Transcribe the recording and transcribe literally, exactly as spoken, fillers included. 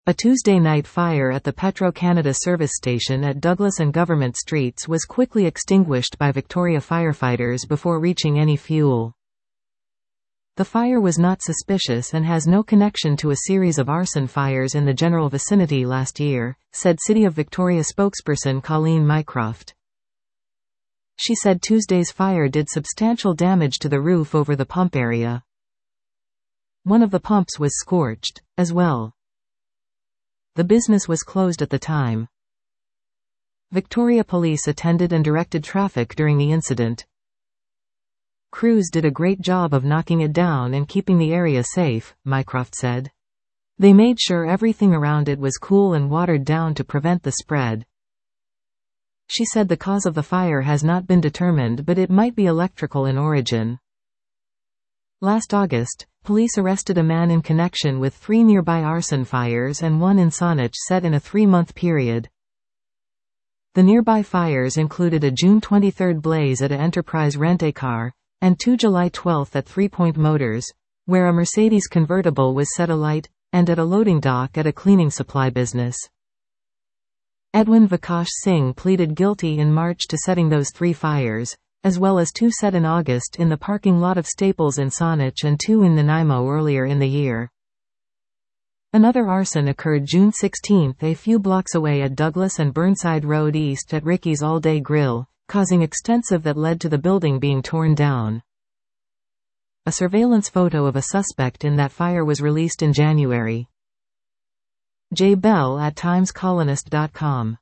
A Tuesday night fire at the Petro-Canada service station at Douglas and Government Streets was quickly extinguished by Victoria firefighters before reaching any fuel. The fire was not suspicious and has no connection to a series of arson fires in the general vicinity last year, said City of Victoria spokesperson Colleen Mycroft. She said Tuesday's fire did substantial damage to the roof over the pump area. One of the pumps was scorched, as well. The business was closed at the time. Victoria Police attended and directed traffic during the incident. Crews did a great job of knocking it down and keeping the area safe, Mycroft said. They made sure everything around it was cool and watered down to prevent the spread. She said the cause of the fire has not been determined, but it might be electrical in origin. Last August, police arrested a man in connection with three nearby arson fires and one in Saanich set in a three-month period. The nearby fires included a June twenty-third blaze at a Enterprise Rent-A-Car, and two July twelfth at Three Point Motors, where a Mercedes convertible was set alight, and at a loading dock at a cleaning supply business. Edwin Vikash Singh pleaded guilty in March to setting those three fires, as well as two set in August in the parking lot of Staples in Saanich and two in Nanaimo earlier in the year. Another arson occurred June sixteenth a few blocks away at Douglas and Burnside Road East at Ricky's All Day Grill, causing extensive that led to the building being torn down. A surveillance photo of a suspect in that fire was released in January. Jay Bell at times colonist dot com